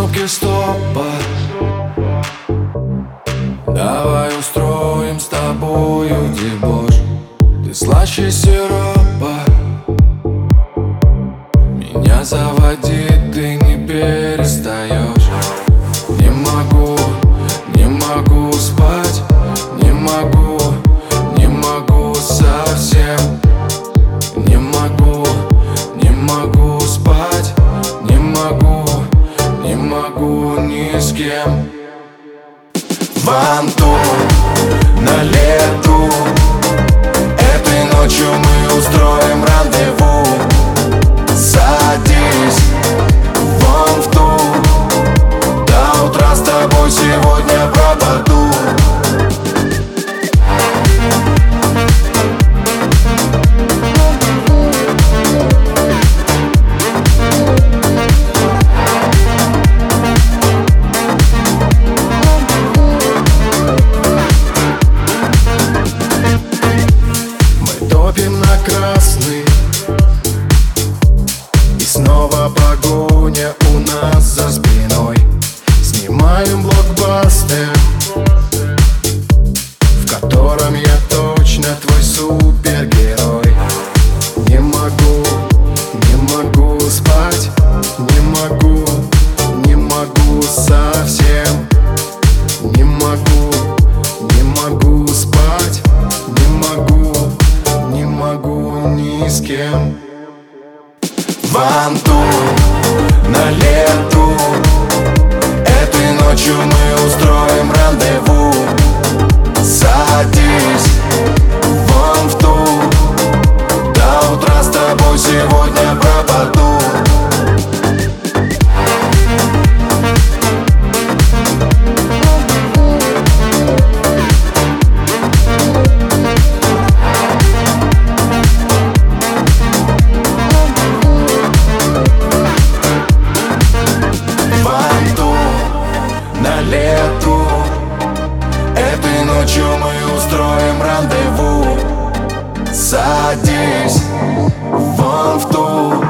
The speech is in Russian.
кнопки стопа. Давай устроим с тобою дебош. Ты слаще сиропа, меня заводит, ты не перестаешь. Не могу спать, не могу совсем. Не могу спать, не могу ни с кем. Ванту на лету, этой ночью мы устроим рандеву. Садись вон в ту, до утра с тобой сегодня пропаду. Топим на красный, и снова погоня у нас за спиной. Снимаем блокбастер, в котором я точно твой супергерой. Не могу спать, не могу совсем. Не могу спать, не могу ни с кем. Ванту на лету, этой ночью мы устроим рандеву. Садись вон в ту, до утра с тобой сегодня пропаду. Лету, этой ночью мы устроим рандеву. Садись вон в ту,